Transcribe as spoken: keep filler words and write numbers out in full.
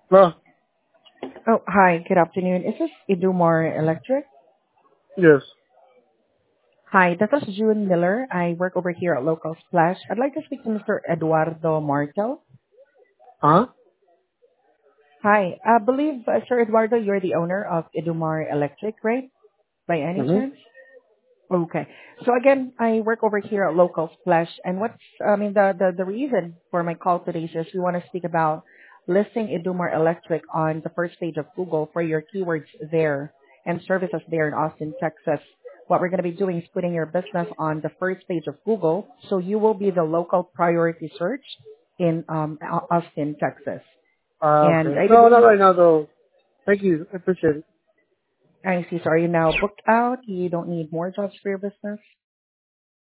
No, Oh, hi. Good afternoon. Is this Idumar Electric? yes. Hi, this is June Miller. I work over here at Local Splash. I'd like to speak to Mister Eduardo Martel. Huh? Hi. I believe, uh, Sir Eduardo, you're the owner of Idumar Electric, right? By any Mm-hmm. chance? Okay. So again, I work over here at Local Splash, and what's, I mean, the, the, the reason for my call today is just we want to speak about listing Idumar Electric on the first page of Google for your keywords there and services there in Austin, Texas. What we're going to be doing is putting your business on the first page of Google, so you will be the local priority search in um, Au- Austin, Texas. Uh, And okay. I do No, not believe, right now though. Thank you. I appreciate it. I see, so are you now booked out? You don't need more jobs for your business?